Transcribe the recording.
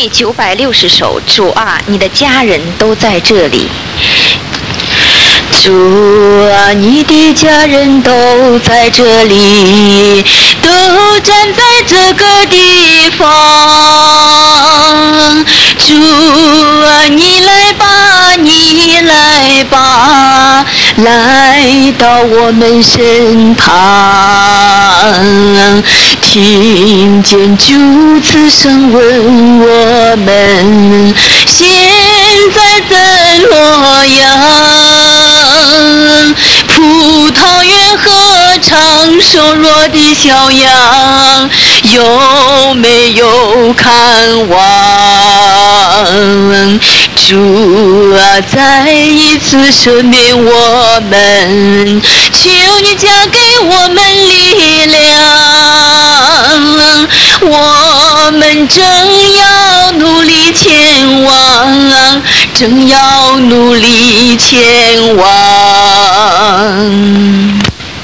第960首，主啊，你的家人都在这里。主啊，你的家人都在这里，都站在这个地方。主啊，你来吧，你来吧，来到我们身旁，听见主此声问我们，现在怎么样？葡萄园何尝瘦弱的小羊，有没有看望？主啊，再一次赦免我们，求你加给我们力量，我们正要努力前。前往，正要努力前往。